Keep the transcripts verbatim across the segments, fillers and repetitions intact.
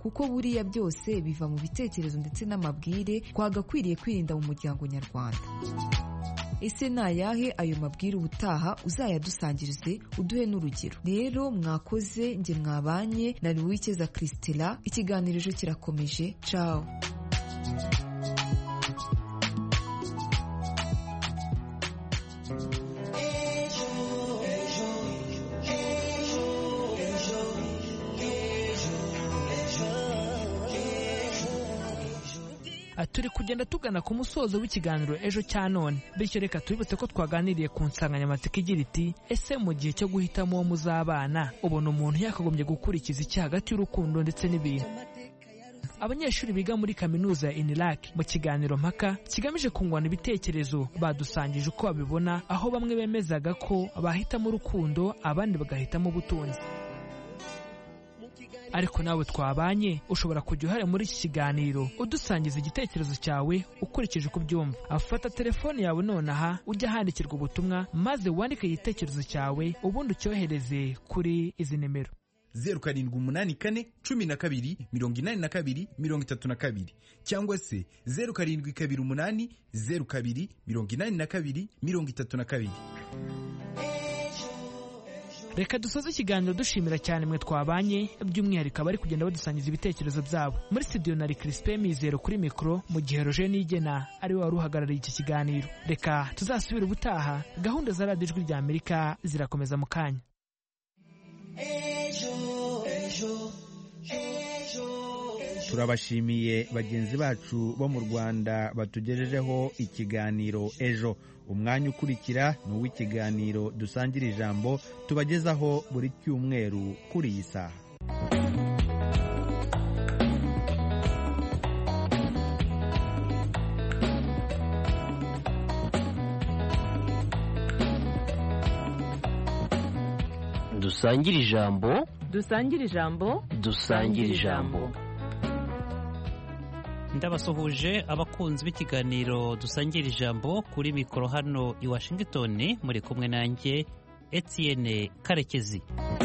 kuko buriya byose biva mu bitekerezo ndetse n'amabwire twagakwiriye kwirinda mu muryango nyarwanda. Ese ni ayahe ayo mabwire ubutaha uzayadusangirize uduhe n'urugero. Rero mwakoze, njye mwabanye na Uwikeza Christella, ikiganiro ejo kirakomeje. Ciao. Turi kugenda tugana ku musozo w'ikiganiro ejo cya none, bityo reka tubibutse ko twaganiriye ku nsanganyamatsiko igira iti ese mu gihe cyo guhitamo uwo muzabana ubona umuntu yakagombye gukurikiza iki hagati y'urukundo ndetse n'ibintu. Abanyeshuri biga muri kaminuza ya Inilak mu kiganiro mpaka kigamije kungurana ibitekerezo badusangije uko babibona, aho bamwe bemezaga ko bahitamo urukundo abandi bagahitamo ubutunzi. Ariko nawe twabanye ushobora kujya uhare muri iki kiganiro udusangiza igitekerezo cyawe ukurikije uko ubyumva. Afata telefone yawe nonaha ujya handikirwa ubutumwa maze wandike igitekerezo cyawe ubundi ucyohereze kuri izi nimero: zeru karindwi umunani kane cumi na kabiri mirongo inani na kabiri mirongo itatu na kabiri cyangwa se zeru karindwi kabiri umunani zeru kabiri mirongo inani na kabiri mirongo itatu na kabiri. Reka dusoze ikiganiro dushimira cyane mwe twabanye, by'umwihariko abari kugenda badusangiza ibitekerezo byabo. Muri studio nari Crispin Mizero kuri mikro, mu gihe Roger Nigena ari we wari uhagarariye iki kiganiro. Reka tuzasubire ubutaha, gahunda za Radio Ijwi rya Amerika zirakomeza mu kanya. Turabashimiye bagenzi bacu bo mu Rwanda batugejejeho ikiganiro ejo. Umwanya ukurikira ni uw'ikiganiro dusangira ijambo tubagezaho buri cyumweru kuri iyi saha. Dusangira ijambo, dusangira ijambo, dusangira ijambo. Ndabasuhuje abakunzi b'ikiganiro dusangira ijambo, kuri mikoro hano i Washington muri kumwe nanjye Etienne Karekezi.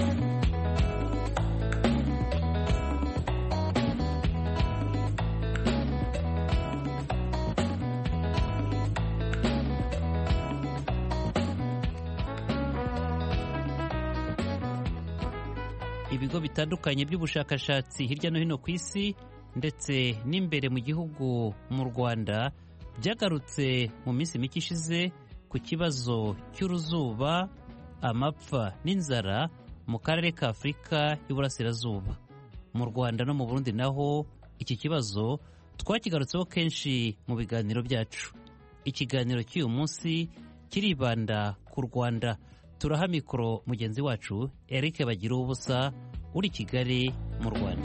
Ibigo bitandukanye by'ubushakashatsi hirya no hino ku isi ndetse n'imbere mu gihugu mu Rwanda byagarutse mu minsi mike ishize ku kibazo cy'uruzuba, amapfa n'inzara mu karere ka Afurika y'Uburasirazuba. Mu Rwanda no mu Burundi naho iki kibazo twakigarutseho kenshi mu biganiro byacu. Ikiganiro cy'uyu munsi kiribanda ku Rwanda. Turaha mikoro mugenzi wacu Eric Bagiruwubusa uri Kigali mu Rwanda.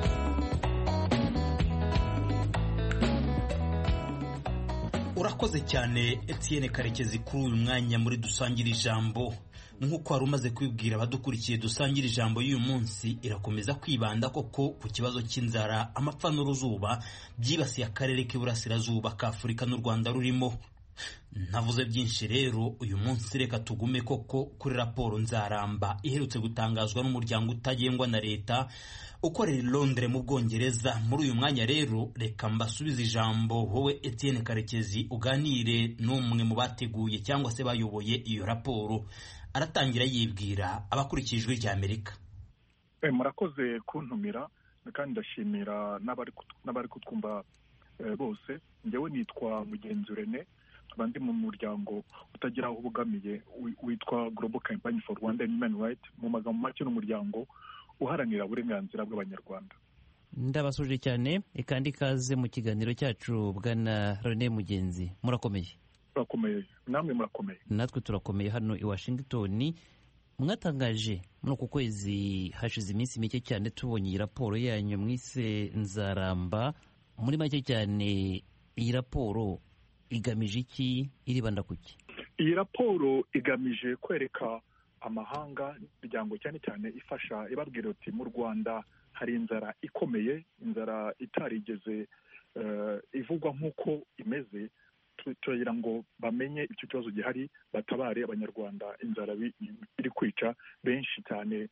Urakoze cyane Etienne Karekezi kuri uyu mwanya muri dusangira ijambo. Nk'uko wari umaze kwibwira abadukurikiye, dusangira ijambo y'uyu munsi irakomeza kwibanda koko ku kibazo cy'inzara, amapfa n'uruzuba byibasiye akarere k'Iburasirazuba ka Afurika n'u Rwanda rurimo. Navuze byinshi rero, uyu munsi reka tugume koko kuri raporo nzaramba iherutse gutangazwa n'umuryango utagengwa na leta ukorera i Londres mu Bwongereza. Muri uyu mwanya rero reka mbasubize ijambo wowe Etienne Karekezi uganire n'umwe mu bateguye cyangwa se bayoboye iyo raporo. Aratangira yibwira abakurikiye Ijwi rya Amerika. Eh, murakoze kuntumira kandi ndashimira n'abari kutwumva bose. Njyewe nitwa Mugenzi Rene, abandi mu muryango utagira aho ubugamiye witwa Global Campaign for Rwandan Human Rights, mu magambo make n'umuryango uharanira uburenganzira bw'abanyarwanda. Ndabasuje cyane kandi ikaze mu kiganiro cyacu bwana Rene Mugenzi. Murakomeye? Turakomeye. Namwe murakomeye? Natwe turakomeye hano i Washington. Mwatangaje muri uku kwezi hashize iminsi mike cyane tubonye iyi raporo yanyu mwise nzaramba. Muri make cyane iyi raporo igamije iki, iribanda kuki? Iyi raporo igamije kwereka amahanga imiryango cyane cyane ifasha ibabwira ati mu Rwanda hari inzara ikomeye, inzara itarigeze uh, ivugwa nk'uko imeze. Turagira ngo bamenye icyo kibazo gihari, batabare abanyarwanda. Inzara iri kwica benshi cyane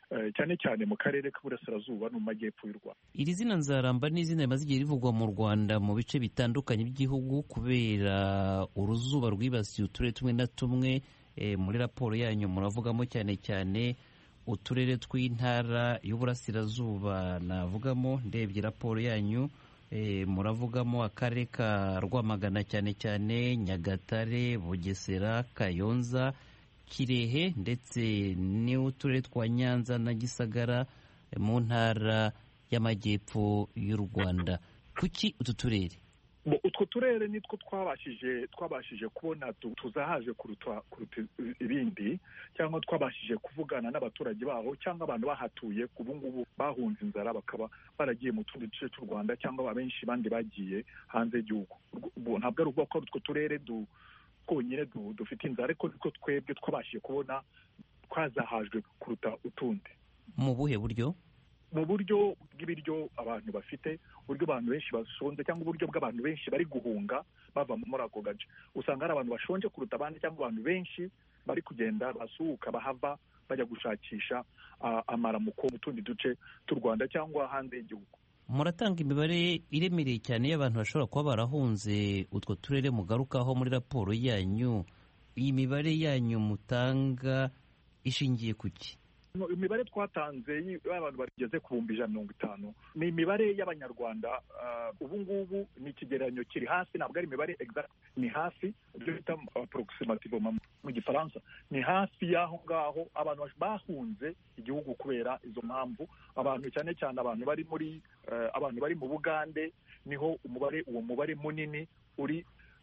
cyane cyane mu karere k'Iburasirazuba no mu majyepfo y'u Rwanda. Iri zina nzaramba ni izina rimaze igihe rivugwa mu Rwanda mu bice bitandukanye by'igihugu kubera uruzuba rwibasiye uturere tumwe na tumwe. E, muri raporo yanyu muravugamo cyane cyane uturere tw'intara y'Uburasirazuba navugamo. Ndebye raporo yanyu e, muravugamo akarere ka Rwamagana cyane cyane, Nyagatare, Bugesera, Kayonza, Kirehe ndetse n'uturere twa Nyanza na Gisagara mu ntara y'amajyepfo y'u Rwanda. Kuki utu turere? Utwo turere nitwo twabashije twabashije kubona tuzahaje kuruta kuruta ibindi, cyangwa twabashije kuvugana n'abaturage baho cyangwa abantu bahatuye ubu ngubu bahunze inzara bakaba baragiye mu tundi duce cy'u Rwanda, cyangwa abenshi bandi bagiye hanze y'igihugu. Ntabwo ari ubwo ko utwo turere du konyine dufite inzara, ariko niko twebwe twabashije kubona twazahajwe kuruta utundi. Mu buhe buryo? Mu buryo bw'ibiryo abantu bafite, uburyo abantu benshi bashonje, cyangwa uburyo bw'abantu benshi bari guhunga bava muri ako gace. Usanga hari abantu bashonje kuruta abandi, cyangwa abantu benshi bari kugenda basuhuka bahava bajya gushakisha uh, amaramuko mu tundi duce tw'u Rwanda cyangwa hanze y'igihugu. Muratanga imibare iremereye cyane y'abantu bashobora kuba barahunze utwo turere mugarukaho muri raporo yanyu. Iyi mibare yanyu mutanga ishingiye kuki? Imibare twatanze y'abantu bageze ku bihumbi ijana na mirongo itanu ni imibare y'Abanyarwanda. Ubu ngubu ni ikigereranyo kiri hasi, ntabwo ari imibare exact, ni hafi, ibyo bita approximative mu Gifaransa, ni hafi y'aho ngaho abantu bahunze igihugu kubera izo mpamvu. Abantu cyane cyane abantu bari muri abantu bari mu Bugande, niho umubare uwo mubare munini uri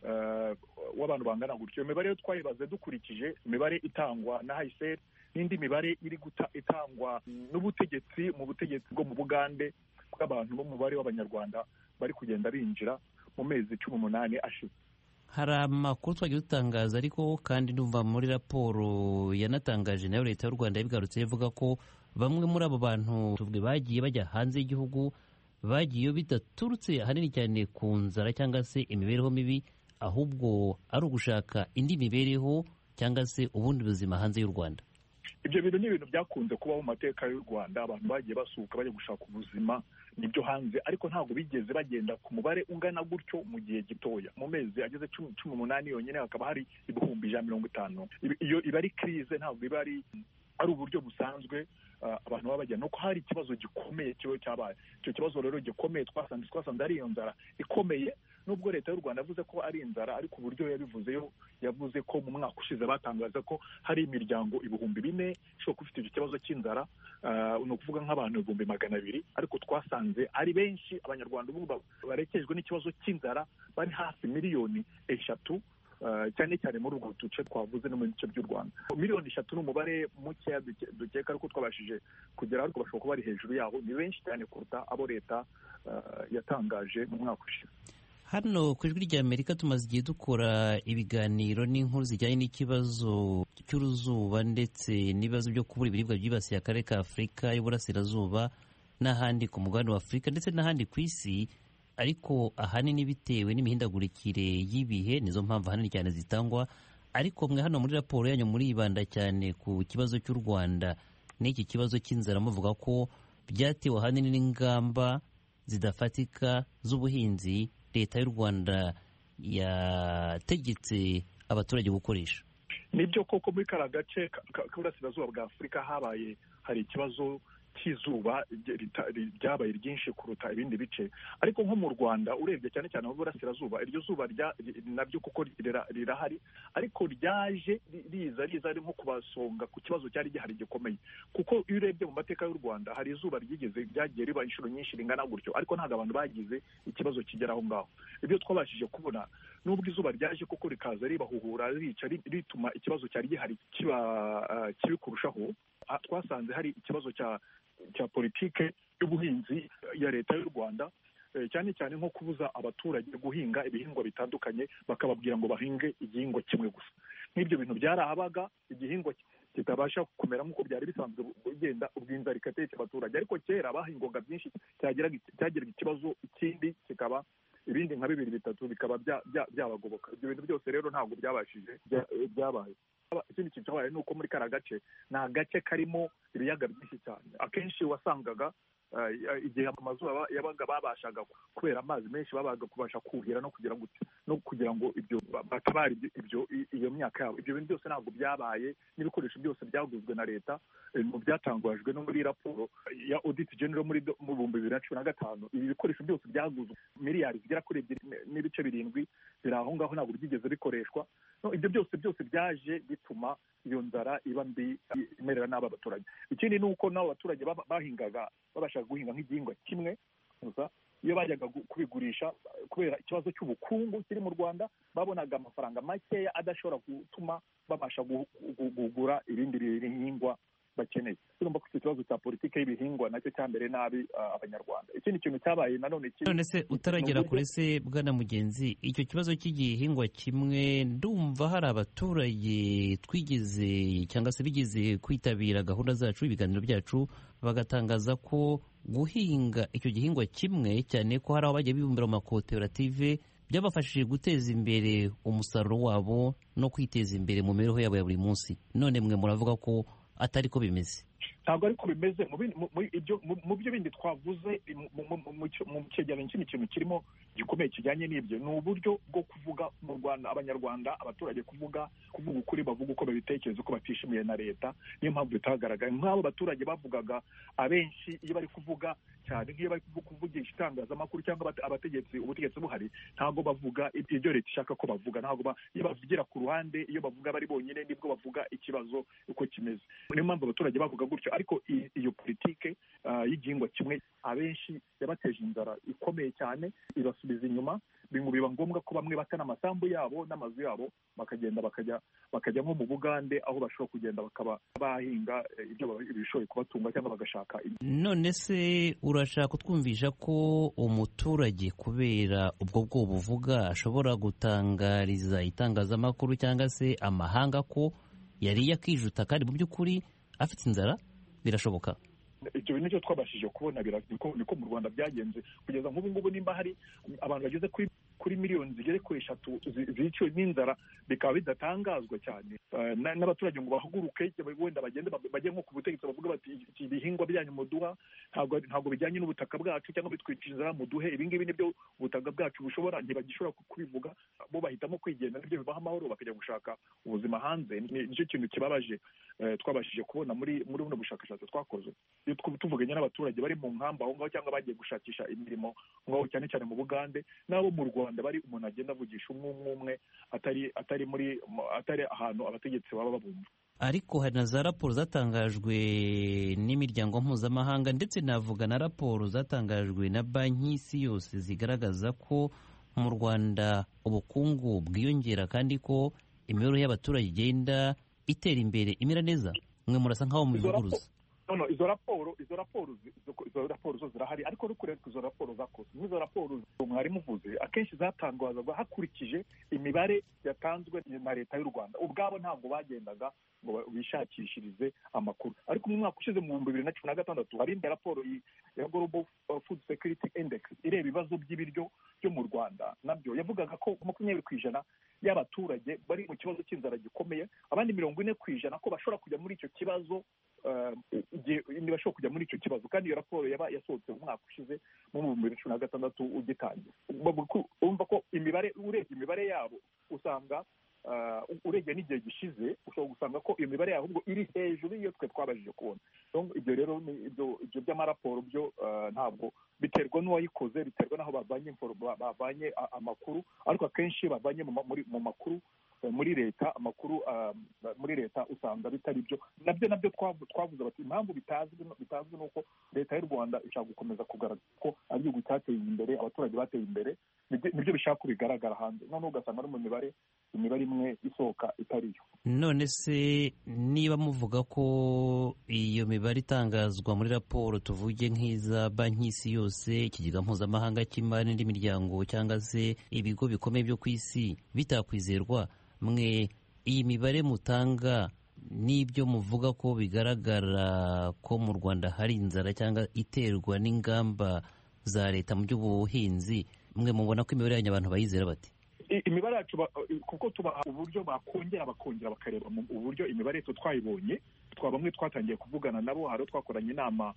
w'abantu bangana gutyo. Iyo mibare yo twayibaze dukurikije imibare itangwa na H C R n'indi mibare iri guta itangwa n'ubutegetsi mu butegetsi bwo mu Bugande bw'abantu bo mubare w'Abanyarwanda bari kugenda binjira mu mezi cumi n'umunani ashize. Hari amakuru twagiye dutangaza, ariko kandi ndumva muri raporo yanatangaje nayo leta y'u Rwanda yabigarutse ivuga ko bamwe muri abo bantu tuvuge bagiye bajya hanze y'igihugu bagiye bidaturutse ahanini cyane ku nzara cyangwa se imibereho mibi, ahubwo ari ugushaka indi mibereho cyangwa se ubundi buzima hanze y'u Rwanda. Ibyo bintu ni ibintu byakunze kubaho mu mateka y'u Rwanda. Abantu bagiye basuka bajya gushaka ubuzima nibyo hanze, ariko ntabwo bigeze bagenda ku mubare ungana gutyo mu gihe gitoya. Mu mezi ageze cumi n'umunani yonyine hakaba hari ibihumbi ijana na mirongo itanu. Iyo iba ari crise, ntabwo iba ari ari uburyo busanzwe abantu baba bajya. Nuko hari ikibazo gikomeye kiba cyabaye. Icyo kibazo rero gikomeye twasanze twasanze ari iyo nzara ikomeye, nubwo leta y'u Rwanda yavuze ko ari inzara, ariko uburyo yabivuzeyo yavuze ko mu mwaka ushize batangaza ko hari imiryango ibihumbi bine ishobora kuba ifite icyo kibazo cy'inzara, ni ukuvuga nk'abantu ibihumbi magana abiri, ariko twasanze ari benshi. Abanyarwanda ubu barekejwe n'ikibazo cy'inzara bari hafi miliyoni eshatu, cyane cyane muri ubwo duce twavuze no mu bice by'u Rwanda. Miliyoni eshatu ni umubare mukeya dukeka ariko twabashije kugera, ariko bashobora kuba bari hejuru yaho. Ni benshi cyane kuruta abo leta yatangaje mu mwaka ushize. Hano ku Ijwi ry'Amerika tumaze igihe dukora ibiganiro n'inkuru zijyanye n'ikibazo cy'uruzuba ndetse n'ibibazo byo kubura ibiribwa byibasiye akarere ka Afurika y'Uburasirazuba n'ahandi ku mugabane wa Afurika ndetse n'ahandi ku isi, ariko ahanini bitewe n'imihindagurikire y'ibihe. Nizo mpamvu ahanini cyane zitangwa, ariko mwe hano muri raporo yanyu muribanda cyane ku kibazo cy'u Rwanda n'iki kibazo cy'inzara, muvuga ko byatewe ahanini n'ingamba zidafatika z'ubuhinzi leta y'u Rwanda yategetse abaturage gukoresha. Nibyo koko muri kara gace k'Uburasirazuba bwa Afurika habaye hari ikibazo cy'izuba ryabaye ryinshi kuruta ibindi bice, ariko nko mu Rwanda urebye cyane cyane mu Burasirazuba iryo zuba nabyo kuko rirahari, ariko ryaje riza riza ari nko kubasonga ku kibazo cyari gihari gikomeye. Kuko iyo urebye mu mateka y'u Rwanda hari izuba ryigeze ryagiye riba inshuro nyinshi ringana gutyo, ariko ntabwo abantu bagize ikibazo kigera aho ngaho. Ibyo twabashije kubona nubwo izuba ryaje kuko rikaza ribahuhura rica rituma ikibazo cyari gihari kiba kibi kurushaho, twasanze hari ikibazo cya cya politike y'ubuhinzi ya leta y'u Rwanda, cyane cyane nko kubuza abaturage guhinga ibihingwa bitandukanye, bakababwira ngo bahinge igihingwa kimwe gusa. Nk'ibyo bintu byarahabaga, igihingwa kitabasha kumera nk'uko byari bisanzwe ugenda ubwinzara ikateca abaturage, ariko kera bahingwaga byinshi cyagiraga ikibazo, ikindi kikaba ibindi nka bibiri bitatu bikaba byabagoboka. Ibyo bintu byose rero ntabwo byabashije byabaye. ikindi kintu cyabaye ni uko muri kariya gace ni agace karimo ibiyaga byinshi cyane. Akenshi wasangaga igihe amazuba yabaga babashaga kubera amazi menshi babaga kubasha kuhira no kugira ngo no kugira ngo ibyo batabara ibyo iyo myaka yabo. Ibyo bintu byose ntabwo byabaye, n'ibikoresho byose byaguzwe na leta mu byatangajwe no muri raporo ya Audit General muri mu bihumbi bibiri na cumi na gatanu. Ibi bikoresho byose byaguzwe miliyari zigera kuri ebyiri n'ibice birindwi biri aho ngaho, ntabwo byigeze bikoreshwa. Ibyo byose byose byaje bituma iyo nzara iba mbi imerera n'aba baturage. Ikindi ni uko n'abo baturage bahingaga babashaga guhinga nk'igihingwa kimwe gusa, iyo bajyaga kubigurisha kubera ikibazo cy'ubukungu kiri mu Rwanda babonaga amafaranga makeya adashobora gutuma babasha kugura ibindi bihingwa bakeneye. Urumva ko icyo kibazo cya politiki y'ibihingwa nacyo cyambere nabi abanyarwanda. Ikindi kintu cyabaye nanone kiri none se utaragera kuri se bwana Mugenzi, icyo kibazo cy'igihingwa kimwe ndumva hari abaturage twigeze cyangwa se bigeze kwitabira gahunda zacu, ibiganiro byacu, bagatangaza ko guhinga icyo gihingwa kimwe, cyane ko hari aho bagiye bibumbira mu makoperative, byabafashije guteza imbere umusaruro wabo no kwiteza imbere mu mibereho yabo ya buri munsi. None mwe muravuga ko atari ko bimeze? Ntabwo ariko bimeze. Mu byo bindi twavuze mu cyegeranyo cy'ini kintu kirimo gikomeye kijyanye n'ibyo ni uburyo bwo kuvuga mu Rwanda, abanyarwanda, abaturage kuvuga kuvuga ukuri, bavuga uko babitekereza, uko batishimiye na leta. Niyo mpamvu bitagaragaye nk'abo baturage bavugaga. Abenshi iyo bari kuvuga cyane nk'iyo bari kuvugisha itangazamakuru cyangwa abategetsi ubutegetsi buhari, ntabwo bavuga ibyo leta ishaka ko bavuga. Ntabwo iyo bavugira ku ruhande, iyo bavuga bari bonyine nibwo bavuga ikibazo uko kimeze. Niyo mpamvu abaturage bavuga gutyo. Ariko iyo politike y'igihingwa kimwe abenshi yabateje inzara ikomeye cyane, ibasubiza inyuma. Biba ngombwa ko bamwe batana amasambu yabo n'amazu yabo bakagenda bakajya bakajya nko mu Bugande, aho bashobora kugenda bakaba bahinga ibyo bishoboye kubatunga cyangwa bagashaka. None se urashaka kutwumvisha ko umuturage kubera ubwo bwo buvuga ashobora gutangariza itangazamakuru cyangwa se amahanga ko yari yakijuta kandi mu by'ukuri afite inzara? Birashoboka? Ibyo bintu cyo twabashije kubona niko mu Rwanda byagenze kugeza nk'ubu ngubu. Nimba hari abantu bageze kuri kuri miliyoni zigere kuri eshatu ziciwe n'inzara, bikaba bidatangazwa cyane n'abaturage ngo bahaguruke wenda bagende bajye nko ku butegetsi bavuga bati iki bihingwa byanyu muduha ntabwo ntabwo bijyanye n'ubutaka bwacu cyangwa bitwikira inzara muduhe ibi ngibi nibyo ubutaka bwacu bushobora, ntibagishobora kubivuga. Bo bahitamo kwigenda, nibyo bibaha amahoro, bakajya gushaka ubuzima hanze. Nicyo kintu kibabaje twabashije kubona muri muri buno bushakashatsi twakoze. Tuvuganye n'abaturage bari mu nkamba aho ngaho cyangwa bagiye gushakisha imirimo ngaho cyane cyane mu Bugande, n'abo mu Rwanda bari umuntu agenda avugisha umwe umwe atari atari muri atari ahantu abategetsi baba babumva. Ariko hari na za raporo zatangajwe n'imiryango mpuzamahanga, ndetse navuga na raporo zatangajwe na banki y'isi yose zigaragaza ko mu Rwanda ubukungu bwiyongera kandi ko imibereho y'abaturage igenda itera imbere, imera neza. Mwe murasa nk'aho mubivuguruza. No, izo raporo izo raporo izo raporo zo zirahari, ariko rukureka izo raporo zakoze n'izo raporo mwari muvuze akenshi zatangazwa hakurikije imibare yatanzwe na leta y'u Rwanda. Ubwabo ntabwo bagendaga ngo bishakishirize amakuru. Ariko mu mwaka ushize mu bihumbi bibiri na cumi na gatandatu hari indi raporo ya Global Food Security Index ireba ibibazo by'ibiryo byo mu Rwanda, nabyo yavugaga ko makumyabiri ku ijana y'abaturage bari mu kibazo cy'inzara gikomeye, abandi mirongo ine ku ijana ko bashobora kujya muri icyo kibazo ntibashobora kujya muri icyo kibazo. Kandi iyo raporo yaba yasohotse mu mwaka ushize mu bihumbi bibiri na cumi na gatandatu ugitangira. Urumva ko imibare, urebye imibare yabo usanga urebye n'igihe gishize ushobora gusanga ko iyo mibare yabo ahubwo iri hejuru y'iyo twe twabashije kubona. Ibyo rero ibyo by'amaraporo byo ntabwo biterwa n'uwayikoze, biterwa n'aho bavanye bavanye amakuru. Ariko akenshi bavanye mu makuru muri leta, amakuru muri leta usanga bitari byo. Nabyo nabyo twavuze bati impamvu bitazwi bitazwi nuko leta y'u Rwanda ishaka gukomeza kugaragaza ko ari igihugu cyateye imbere, abaturage bateye imbere, nibyo bishaka kubigaragara hanze. Noneho ugasanga no mu mibare imibare imwe isohoka itariyo. None se niba muvuga ko iyo mibare itangazwa muri raporo, tuvuge nk'iza banki y'isi yose, ikigega mpuzamahanga cy'imari n'indi miryango cyangwa se ibigo bikomeye byo ku isi bitakwizerwa, mwe iyi mibare mutanga n'ibyo muvuga ko bigaragara ko mu Rwanda hari inzara cyangwa iterwa n'ingamba za leta mu by'ubuhinzi, mwe mubona ko imibare yanyu abantu bayizera bati? imibare yacu kuko tubaha uburyo bakongera bakongera bakareba uburyo imibare yetu twayibonye, twa bamwe twatangiye kuvugana nabo, hari twakoranye inama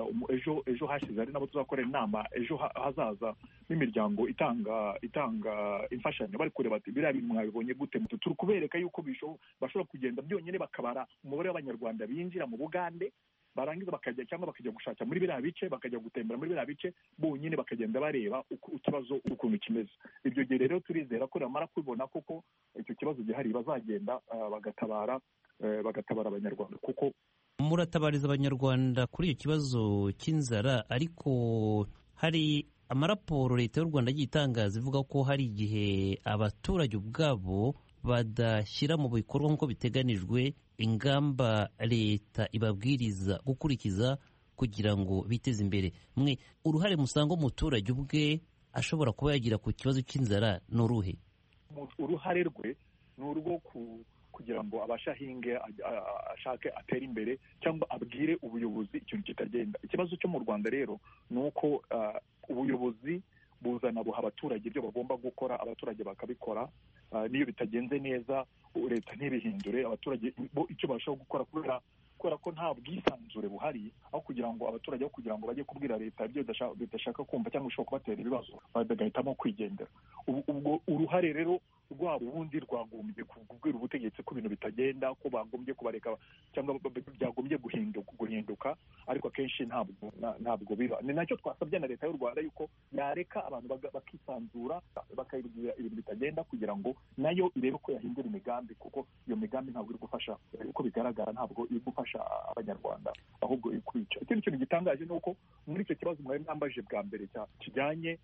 ejo ejo hashize, ari nabo tuzakorera inama ejo hazaza n'imiryango itanga itanga imfashanyo, bari kureba ati biriya bintu mwabibonye gute, turi kubereka yuko bashobora kugenda byonyine bakabara umubare w'abanyarwanda binjira mu Bugande, barangiza bakajya cyangwa bakajya gushaka muri biriya bice, bakajya gutembera muri biriya bice bonyine, bakagenda bareba ikibazo ukuntu kimeze. Ibyo gihe rero turizera ko bamara kubibona koko icyo kibazo gihari bazagenda bagatabara bagatabara abanyarwanda. Kuko muratabariza abanyarwanda kuri icyo kibazo cy'inzara, ariko hari amaraporo leta y'u Rwanda agiye itangaza ivuga ko hari igihe abaturage ubwabo badashyira mu bikorwa nk'uko biteganijwe ingamba leta ibabwiriza gukurikiza kugira ngo biteze imbere. Mwe uruhare musanga umuturage ubwe ashobora kuba yagira ku kibazo cy'inzara ni uruhe? Uruhare rwe ni urwo kugira ngo abashe ahinge, ashake atere imbere, cyangwa abwire ubuyobozi ikintu kitagenda. Ikibazo cyo mu Rwanda rero ni uko ubuyobozi buzana buha abaturage ibyo bagomba gukora, abaturage bakabikora, niyo bitagenze neza leta ntibihindure, abaturage bo icyo bashobora gukora kubera kubera ko nta bwisanzure buhari, aho kugira ngo abaturage aho kugira ngo bajye kubwira leta ibyo bidashaka kumva cyangwa ushobora kubatera ibibazo, bagahitamo kwigendera. Ubwo uruhare rero rwabo ubundi rwagombye kubwira ubutegetsi ko ibintu bitagenda, ko bagombye kubareka cyangwa byagombye guhinduka, ariko akenshi ntabwo ntabwo biba. Ni nacyo twasabye na leta y'u Rwanda yuko yareka abantu bakisanzura, bakayibwira ibintu bitagenda kugira ngo nayo irebe ko yahindura imigambi, kuko iyo migambi ntabwo iri gufasha, uko bigaragara ntabwo iri gufasha abanyarwanda, ahubwo iri kwica. Ikindi kintu gitangaje ni uko muri icyo kibazo mwari mwambaje bwa mbere kijyanye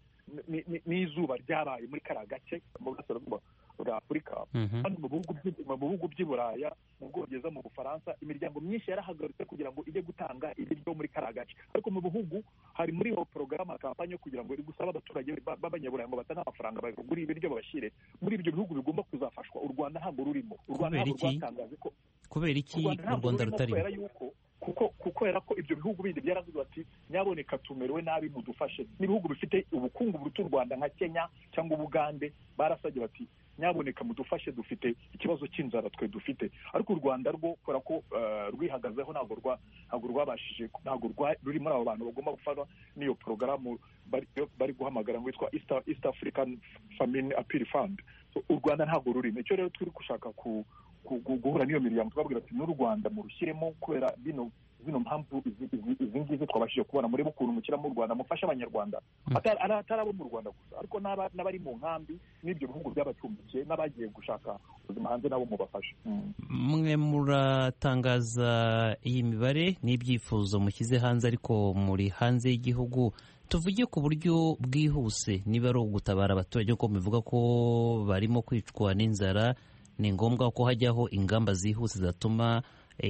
n'izuba ryabaye muri kariya gace mu burasirazuba bwa Afurika, hano mu bihugu by'i Buraya, mu Bwongereza, mu Bufaransa, imiryango myinshi yarahagarutse kugira ngo ijye gutanga ibiryo muri kariya gace. Ariko mu bihugu hari muri iyo porogaramu kampanye yo kugira ngo iri gusaba abaturage b'abanyaburayi ngo batange amafaranga bagure ibiryo babashyire muri ibyo bihugu bigomba kuzafashwa. U Rwanda ntabwo rurimo. U Rwanda ntabwo rwatangaje ko kubera iki u Rwanda rutarimo, kuko kubera ko ibyo bihugu bindi byaravuze bati nyaboneka tumerewe nabi mudufashe. N'ibihugu bifite ubukungu buruta u Rwanda nka Kenya cyangwa Ubugande barasabye bati nyaboneka mudufashe, dufite ikibazo cy'inzara twe dufite. Ariko u Rwanda rwo kubera ko rwihagazeho ntabwo ntabwo rwabashije, ntabwo ruri muri abo bantu bagomba gufana n'iyo porogaramu bari guhamagara ngo yitwa East African Famine Appeal Fund. U Rwanda ntabwo rurimo. Icyo rero turi gushaka ku guhura n'iyo miryango twabwira ati n'u Rwanda murushyiremo, kubera bino zino mpamvu izi ngizi twabashije kubona muri ukuntu mukira mu Rwanda mufasha abanyarwanda, atari abo mu Rwanda gusa, ariko n'abari mu nkambi n'ibyo bihugu by'abacumbikiye n'abagiye gushaka ubuzima hanze nabo mubafasha. Mwe muratangaza iyi mibare n'ibyifuzo mushyize hanze, ariko muri hanze y'igihugu. Tuvuge ku buryo bwihuse, niba ari ugutabara abaturage ko bivuga ko barimo kwicwa n'inzara, ni ngombwa ko hajyaho ingamba zihuse zatuma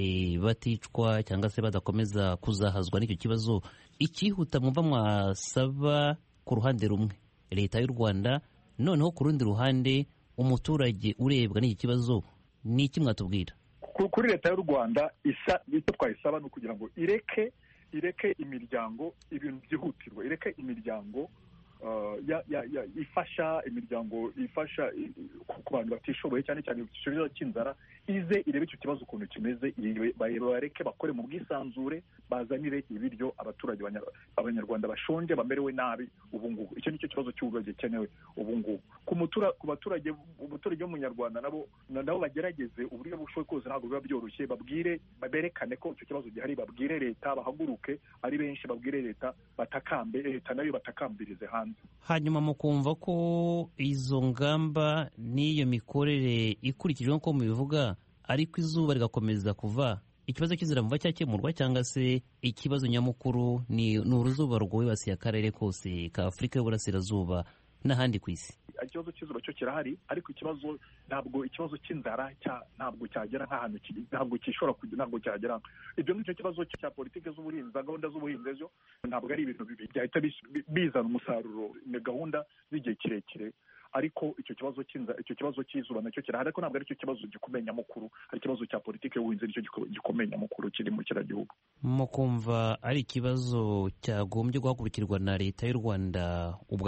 baticwa cyangwa se badakomeza kuzahazwa n'icyo kibazo. Ikihuta mwumva mwasaba ku ruhande rumwe leta y'u Rwanda, noneho ku rundi ruhande umuturage urebwa n'iki kibazo, ni iki mwatubwira? Kuri leta y'u Rwanda icyo twayisaba ni ukugira ngo ireke ireke imiryango ibintu byihutirwa, ireke imiryango ifasha imiryango ifasha ku bantu batishoboye cyane cyane ikibazo cy'inzara, ize irebe icyo kibazo ukuntu kimeze, bareke bakore mu bwisanzure, bazanire ibiryo abaturage abanyarwanda bashonje bamerewe nabi ubu ngubu. Icyo nicyo kibazo cy'ubuvuzi gikenewe ubu ngubu ku baturage. Umuturage w'umunyarwanda nabo nabo bagerageze uburyo bushoboye kose, ntabwo biba byoroshye, babwire berekane ko icyo kibazo gihari, babwire leta, bahaguruke ari benshi, babwire leta, batakambe leta nayo batakambirize hanze. Hanyuma mukumva ko izo ngamba n'iyo mikorere ikurikijwe nk'uko mubivuga, ariko izuba rigakomeza kuva, ikibazo cy'inzara muva cyakemurwa, cyangwa se ikibazo nyamukuru ni uruzuba rwibasiye akarere kose ka Afurika y'Uburasirazuba n'ahandi ku isi? Ikibazo cy'izuba cyo kirahari, ariko ikibazo ntabwo ikibazo cy'inzara ntabwo cyagera nk'ahantu kiri, ntabwo kishobora ntabwo cyagera. Ibyo nicyo kibazo cya politiki z'ubuhinzi, za gahunda z'ubuhinzi zo ntabwo ari ibintu byahita bizana umusaruro, ni gahunda z'igihe kirekire. Ariko icyo kibazo cy'inzara, icyo kibazo cy'izuba nacyo kirahari, ariko ntabwo ari cyo kibazo gikomeye nyamukuru, ari ikibazo cya politiki y'ubuhinzi nicyo gikomeye nyamukuru kiri mu kiragihugu. Mukumva ari ikibazo cyagombye guhagurukirwa na leta y'u Rwanda ubwayo?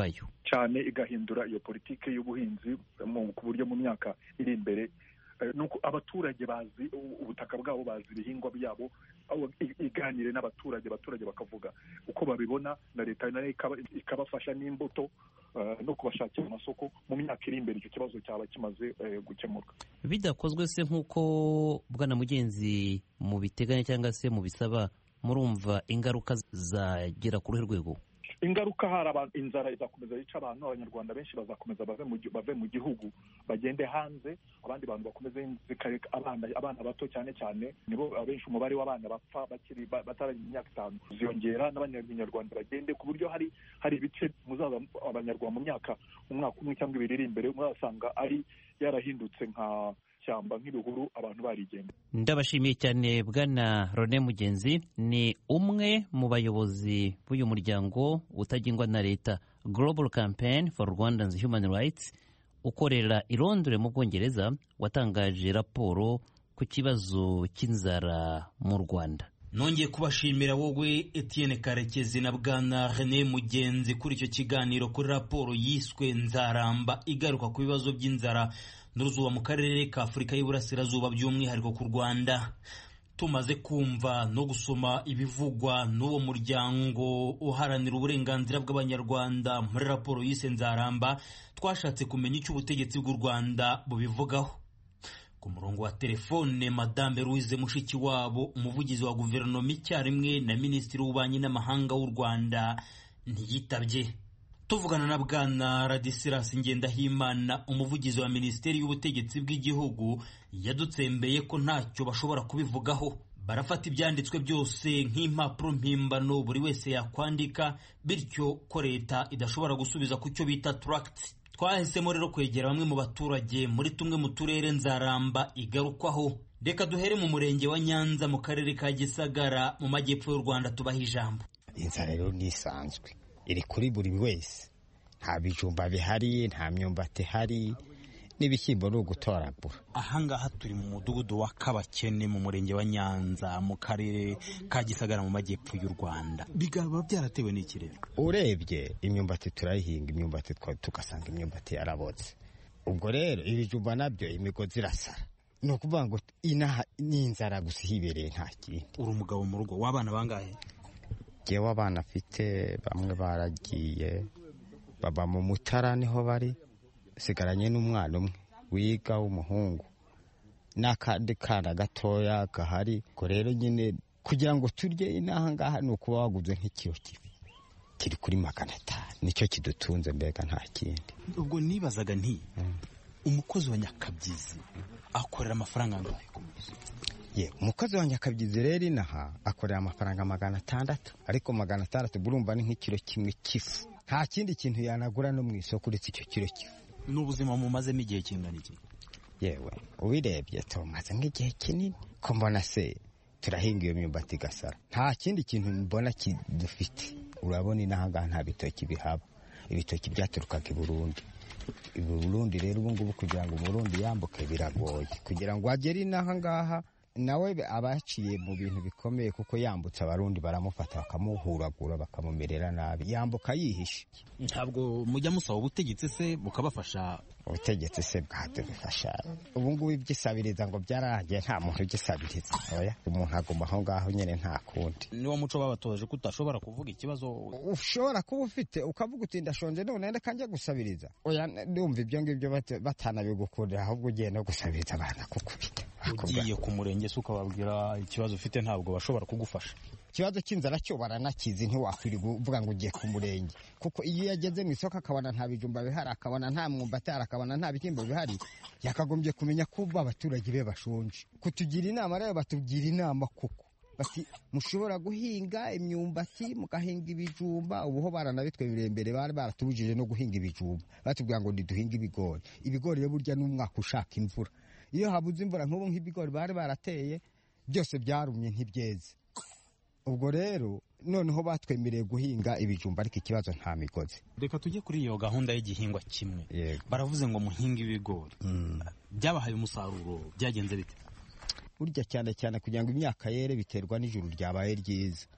cyane igahindura iyo politiki y'ubuhinzi ku buryo mu myaka iri imbere nuko abaturage bazi ubutaka bwabo, bazi ibihingwa byabo, iganire n'abaturage, abaturage bakavuga uko babibona, na leta nayo ikabafasha n'imbuto no kubashakira amasoko. Mu myaka iri imbere icyo kibazo cyaba kimaze gukemuka. Bidakozwe se nk'uko Bwana Mugenzi mu biteganya cyangwa se mu bisaba, murumva ingaruka zagera ku ruhe rwego? Ingaruka hari abantu, inzara izakomeza yica abantu, abanyarwanda benshi bazakomeza bave mu bave mu gihugu bagende hanze, abandi bantu bakomeze zikareka abana abana bato cyane cyane nibo abenshi, umubare w'abana bapfa bakiri batara imyaka itanu ziyongera, n'abanyarwanda bagende ku buryo hari hari ibice muzaza abanyarwanda mu myaka umwaka umwe cyangwa ibiri iri imbere muzasanga ari yarahindutse nka cyamba nk'ibihuru, abantu barigenda. Ndabashimiye cyane Bwana Rone Mugenzi, ni umwe mu bayobozi b'uyu muryango utagengwa na leta Global Campaign for Rwandans Human Rights ukorera i Londres mu Bwongereza, watangaje raporo ku kibazo cy'inzara mu Rwanda. Nongeye kubashimira wowe Etienne Karekezi na Bwana Rene Mugenzi kuri icyo kiganiro kuri raporo yiswe Nzaramba igaruka ku bibazo by'inzara n'uruzuba mu karere ka Afurika y'Iburasirazuba, by'umwihariko ku Rwanda. Tumaze kumva no gusoma ibivugwa n'uwo muryango uharanira uburenganzira bw'Abanyarwanda muri raporo yise Nzaramba, twashatse kumenya icyo ubutegetsi bw'u Rwanda bubivugaho. Ku murongo wa telefone Madame Louise Mushikiwabo, umuvugizi wa guverinoma icyarimwe na Minisitiri w'Ububanyi n'Amahanga w'u Rwanda, ntiyitabye. Tuvugana na Bwana Radisilas Ngendahimana, umuvugizi wa Minisiteri y'Ubutegetsi bw'Igihugu, yadutsembeye ko ntacyo bashobora kubivugaho. Barafata ibyanditswe byose nk'impapuro mpimbano buri wese yakwandika, bityo ko leta idashobora gusubiza ku cyo bita tract. Twahisemo rero kwegera bamwe mu baturage muri tumwe mu turere Nzaramba igarukwaho. Reka duhere mu murenge wa Nyanza mu karere ka Gisagara mu majyepfo y'u Rwanda, tubaha ijambo. Inzara rero nisanzwe iri kuri buri wese, nta bijumba bihari, nta myumbati ihari, n'ibishyimbo ni ugutoragura. Ahangaha turi mu mudugudu wa Kabakene mu murenge wa Nyanza mu karere ka Gisagara mu majyepfo y'u Rwanda. Bigaba byaratewe n'iki rero? Urebye imyumbati turayihinga, imyumbati tugasanga imyumbati yarabotse. Ubwo rero ibijumba nabyo imigozi irasara. Ni ukuvuga ngo inaha ni inzara gusa hibereye, nta kindi. Uri umugabo mu rugo w'abana bangahe? Jewe abana afite bamwe baragiye baba mu Mutara niho bari, sigaranye n'umwana umwe wiga w'umuhungu n'akandi kana gatoya gahari. Ko rero nyine kugira ngo turye inaha ngaha ni ukuba waguze nk'ikiro kibi kiri kuri magana atanu, nicyo kidutunze, mbega nta kindi. Ubwo nibazaga nti umukozi wa Nyakabyizi akorera amafaranga angahe? Ye, umukozi wa Nyakabyizi rero inaha akorera amafaranga magana atandatu, ariko magana atandatu burumva ni nk'ikiro kimwe cy'ifu. Nta kindi kintu yanagura no mu isoko uretse icyo kiro cy'ifu. N'ubuzima mumazemo igihe kingana iki? Yewe ubirebye tumaze nk'igihe kinini, ko mbona se turahinga iyo myumbati gasara, nta kindi kintu mbona kidufite. Urabona inaha ngaha nta bitoki bihaba, ibitoki byaturukaga i Burundi. I Burundi rero ubu ngubu kugira ngo Burundi yambuke biragoye, kugira ngo agere inaha ngaha nawe abaciye mu bintu bikomeye, kuko yambutse abarundi baramufata bakamuhuragura bakamumerera nabi, yambuka yihishe. Ntabwo mujya musaba ubutegetsi se bukabafasha? Ubutegetsi se bwadufasha? Ubu ngubu ibyisabiriza ngo byararangiye, nta muntu ugisabiriza. Oya, umuntu aguma aho ngaho nyine nta kundi. Niwo muco babatoje ko utashobora kuvuga ikibazo ushobora kuba ufite, ukavuga uti ndashonje none ndeka njya gusabiriza. Oya, ndumva ibyo ngibyo batanabigukundira, ahubwo ugiye no gusabiriza abana kukubita. Ugiye ku murenge se ukababwira ikibazo ufite, ntabwo bashobora kugufasha. Ikibazo cy'inzara cyo baranakizi, ntiwakwiriye kuvuga ngo ugiye ku murenge, kuko iyo yageze mu isoko akabona nta bijumba bihari, akabona nta mwumbati, akabona nta bishyimbo bihari, yakagombye kumenya ko abaturage be bashonje. Kutugira inama rero, batugira inama kuko bati mushobora guhinga imyumbati, mugahinga ibijumba. Ubuho baranabitwemereye imbere, bari baratubujije no guhinga ibijumba, batubwira ngo ntiduhinge ibigori. Ibigori rero burya n'umwaka ushaka imvura, iyo habuze imvura nk'ubu nk'ibigori bari barateye byose byarumye ntibyeze. Ubwo rero noneho batwemereye guhinga ibijumba, ariko ikibazo nta migozi. Reka tujye kuri iyo gahunda y'igihingwa kimwe. Yego. Baravuze ngo muhinga ibigori. Mm. Byabahaye umusaruro, byagenze bite? Burya cyane cyane kugira ngo imyaka yere biterwa n'ijuru ryabaye ryiza.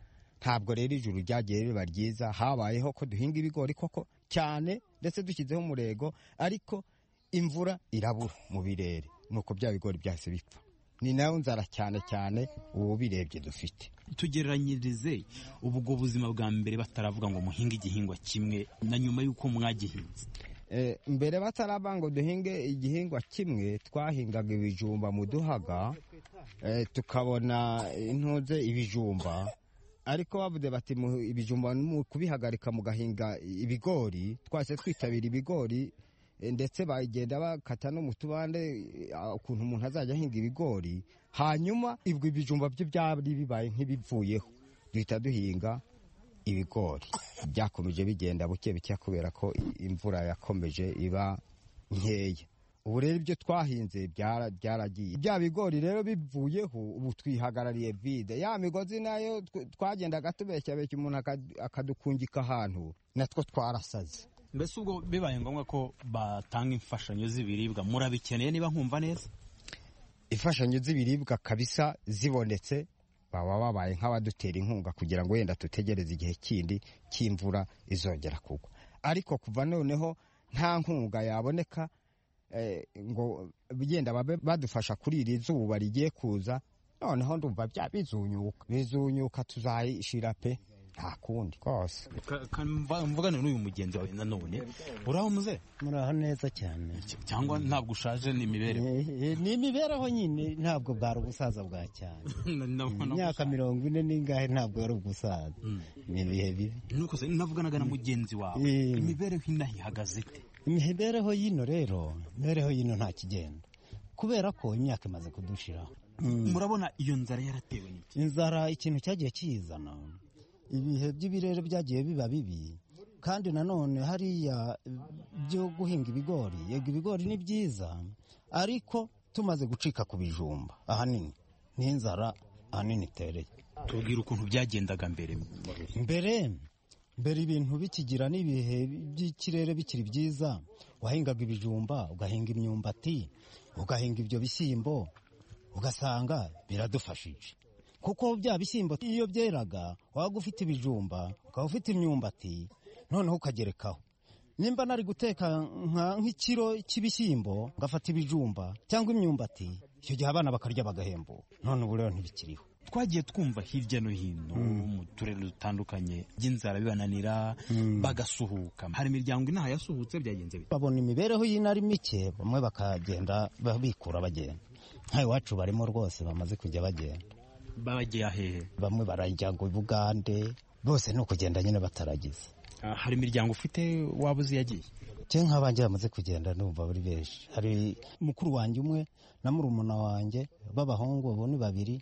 ntabwo rero ijuru ryagiye riba ryiza. Habayeho ko duhinga ibigori koko cyane ndetse dushyizeho umurego, ariko imvura irabura mu birere, nuko bya bigori byahise bipfa. Ni nayo nzara cyane cyane ubu birebye dufite. Tugereranyirize ubwo buzima bwa mbere bataravuga ngo muhinge igihingwa kimwe na nyuma y'uko mwagihinze. E, mbere batarava ngo duhinge igihingwa kimwe twahingaga ibijumba mu duhaga, e, tukabona intuze ibijumba, ariko bavuze bati ibijumba mu kubihagarika mugahinga ibigori, twase twitabira ibigori, ndetse bagenda bakata no mu tubande ukuntu umuntu azajya ahinga ibigori. Hanyuma ibwo ibijumba byo byari bibaye nk'ibivuyeho, duhita duhinga ibigori. Byakomeje bigenda buke buke kubera ko imvura yakomeje iba nkeya. Ubu rero ibyo twahinze byaragiye. Bya bigori rero bivuyeho, ubu twihagarariye vide. Ya migozi nayo twagendaga tubeshyabeshya umuntu akadukungika ahantu, natwo twarasaze. Mbese ubwo bibaye ngombwa ko batanga imfashanyo z'ibiribwa murabikeneye niba nkumva neza? Imfashanyo z'ibiribwa kabisa zibonetse baba babaye nk'abadutera inkunga kugira ngo wenda tutegereze igihe kindi cy'imvura izongera kugwa. Ariko kuva noneho nta nkunga yaboneka eh, ngo bigenda babe badufasha kuri iri zuba rigiye kuza, noneho ndumva bya bizunyuka bizunyuka tuzayishira pe nta kundi kose. Mvugane n'uyu mugenzi wawe nanone, uraho muze? Muraho neza cyane. Cyangwa ntabwo ushaje? Ni imibereho? Ni imibereho nyine, ntabwo bwari ubusaza bwa cyane. Imyaka mirongo ine n'ingahe ntabwo yari ubusaza. Ni ibihe bibi. Nuko se navuganaga na mugenzi wawe, imibereho inaha ihagaze ite? Imibereho yino rero, imibereho yino nta kigenda, kubera ko imyaka imaze kudushiraho. Murabona iyo nzara yaratewe n'iki? Inzara ikintu cyagiye kiyizana, ibihe by'ibirere byagiye biba bibi, kandi nanone hariya byo guhinga ibigori. Yego ibigori ni byiza, ariko tumaze gucika ku bijumba ahanini ni inzara ahanini itereye. Tubwira ukuntu byagendaga mbere. Mbere mbere ibintu bikigira n'ibihe by'ikirere bikiri byiza, wahingaga ibijumba, ugahinga imyumbati, ugahinga ibyo bishyimbo, ugasanga biradufashije. Kuko bya bishyimbo iyo byeraga, waga ufite ibijumba, ukaba ufite imyumbati, noneho ukagerekaho. Nimba nari guteka nk'ikiro cy'ibishyimbo, ngafata ibijumba cyangwa imyumbati, icyo gihe abana bakarya bagahembo. None ubu rero ntibikiriho. Twagiye twumva hirya no hino mu turere dutandukanye by'inzara bibananira, bagasuhuka. Hari imiryango inaha yasuhutse, byagenze bite? Babona imibereho y'inari mike, bamwe bakagenda babikura bagenda. Nkaho iwacu barimo rwose bamaze kujya bagenda. Babagiye hehe? Bamwe barajya ngo Bugande, bose ni ukugenda nyine bataragize. Hari imiryango ufite waba uzi yagiye? Cye nk'abanje bamaze kugenda numva buri benshi. Hari mukuru wanjye umwe na murumuna wanjye b'abahungu, abo ni babiri,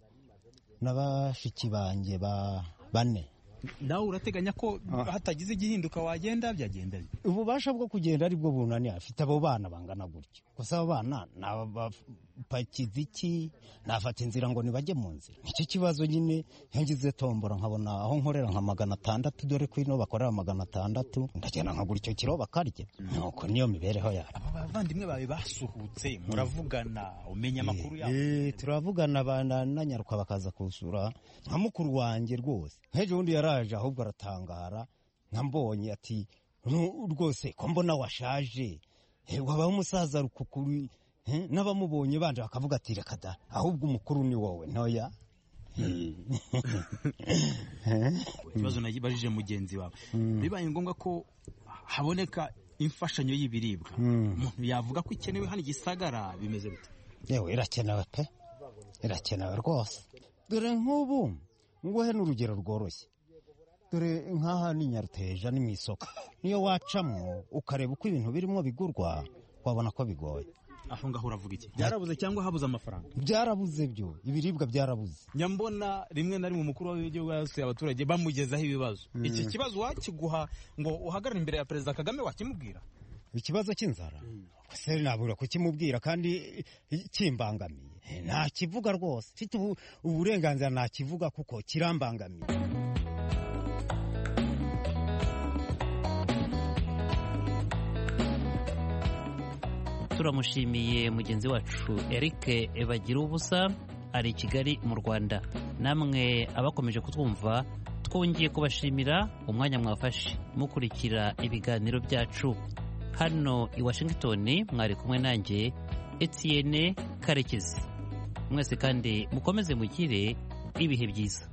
n'abashiki banjye ba bane. Nawe urateganya ko hatagize igihinduka wagenda byagenda? Ububasha bwo kugenda ari bwo bunani afite abo bana bangana gutyo. Gusa abo bana nabapakiza iki, nafata inzira ngo nibajye mu nzira. Nicyo kibazo nyine. Ngize tombora nkabona aho nkorera nka magana atandatu, dore ko ino bakorera magana atandatu, ndagenda nkagura icyo kiro bakarya. Nuko niyo mibereho yabo. Aba bavandimwe bawe basuhutse, muravugana, umenya amakuru yabo? Eh, turavugana, bananyaruka bakaza kusura. Nka mukuru wanjye rwose heje undi yaraje, ahubwo aratangara, nkambonye ati rwose ko mbona washaje, wabaho umusaza rukukuru. N'abamubonye banje bakavuga ati reka da, ahubwo umukuru ni wowe ntoya. Ikibazo nagibajije mugenzi wawe, bibaye ngombwa ko haboneka imfashanyo y'ibiribwa, umuntu yavuga ko ikenewe hano Gisagara, bimeze bite? Yewe irakenewe pe, irakenewe rwose. Dore nk'ubu nguhe n'urugero rworoshye. Dore nk'aha ni Nyaruteja, ni mu isoko, niyo wacamo ukareba uko ibintu birimo bigurwa, wabona ko bigoye. Aho ngaho uravuga iki? Byarabuze cyangwa habuze amafaranga? Byarabuze, byo ibiribwa byarabuze. Nyambona rimwe na rimwe umukuru w'igihugu yasuye abaturage bamugezaho ibibazo. Mm. Iki kibazo wakiguha ngo uhagarare imbere ya Perezida Kagame wakimubwira? Ikibazo cy'inzara? Mm. Se nabura kukimubwira kandi kimbangamiye. Nta kivuga rwose. Mfite uburenganzira nta kivuga kuko kirambangamiye. Turamushimiye mugenzi wacu Eric Bagira ubusa ari i Kigali mu Rwanda. Namwe abakomeje kutwumva, twongeye kubashimira umwanya mwafashe mukurikira ibiganiro byacu. Hano i Washington mwari kumwe nanjye Etienne Karekezi. Mwese kandi mukomeze mugire ibihe byiza.